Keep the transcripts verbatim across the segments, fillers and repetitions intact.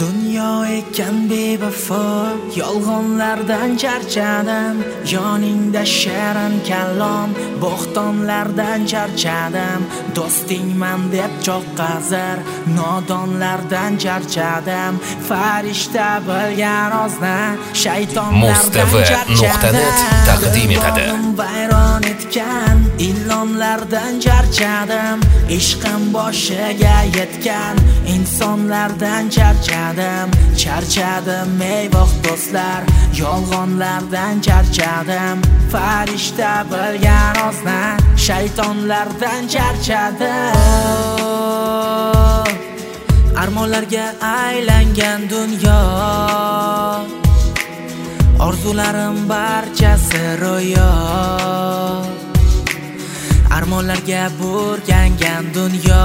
Dunyo ekan bevafo, yolg'onlardan charchadim. Yoningda sharin kalom, bo'xtonlardan charchadim. Do'stingman deb cho'qqazir, nodonlardan charchadim. Farishta bo'lgan o'zni, shaytonlardan charchadim. taqdim etadi. Vayron etgan ilonlardan charchadim. Ishqim boshiga yetgan insonlardan charchadim. Charchadim ey voh do'stlar, yolg'onlardan charchadim. Farishta bo'lgan o'zni, shaytonlardan charchadim. Armonlarga aylangan dunyo, orzularim barchasi ro'yo. Armonlarga burkangan dunyo,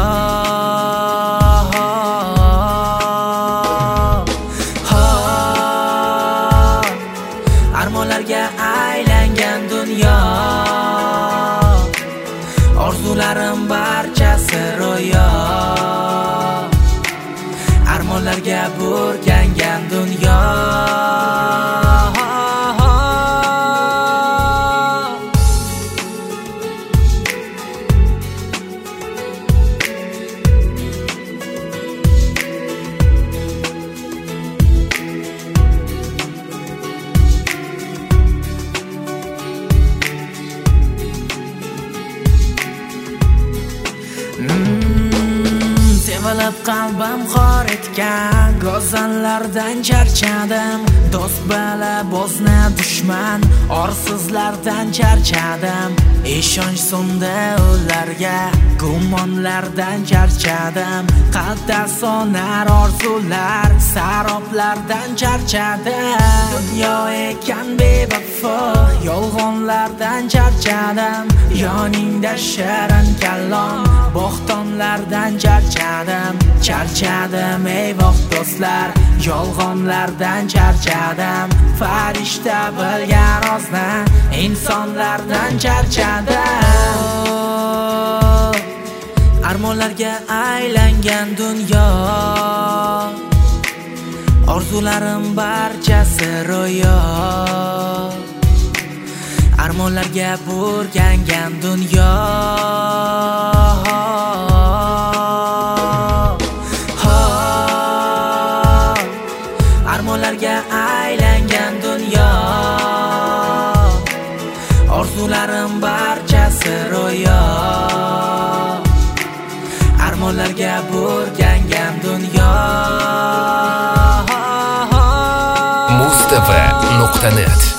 armonlarga aylangan dunyo, orzularim barchasi ro'yo. Armonlarga burkangan dunyo. Sevilib qalbim xor etgan go'zallardan charchadim. Do'st bala bo'zni dushman, orsizlardan charchadim. Ishonch so'ndi ularga, gumonlardan charchadim. Qalbda so'nar orzular, saroblardan charchadim. Dunyo ekan bevafo, yolg'onlardan charchadim. Yoningda sharin kalom, bo'xtonlardan charchadim. Charchadim ey voh do'stlar, yolg'onlardan charchadim. Farishta bo'lgan o'zni, insonlardan charchadim. Armonlarga aylangan dunyo, orzularim barchasi ro'yo. Armonlarga burkangan dunyo, armonlarga aylangan dunyo, orzularim barchasi ro'yo. Armonlarga burkangan dunyo. Mustava nuqta net